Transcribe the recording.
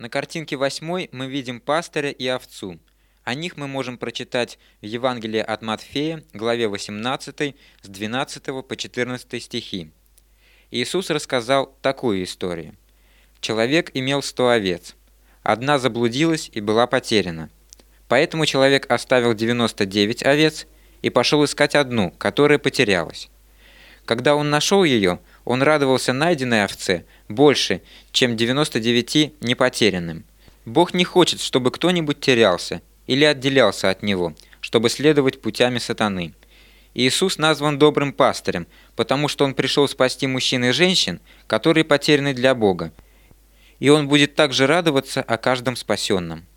На картинке 8 мы видим пастыря и овцу. О них мы можем прочитать в Евангелии от Матфея, главе 18, с 12 по 14 стихи. Иисус рассказал такую историю. Человек имел 100 овец. Одна заблудилась и была потеряна. Поэтому человек оставил 99 овец и пошел искать одну, которая потерялась. Когда он нашел ее, он радовался найденной овце больше, чем 99 непотерянным. Бог не хочет, чтобы кто-нибудь терялся или отделялся от Него, чтобы следовать путями сатаны. Иисус назван добрым пастырем, потому что Он пришел спасти мужчин и женщин, которые потеряны для Бога, и Он будет также радоваться о каждом спасенном.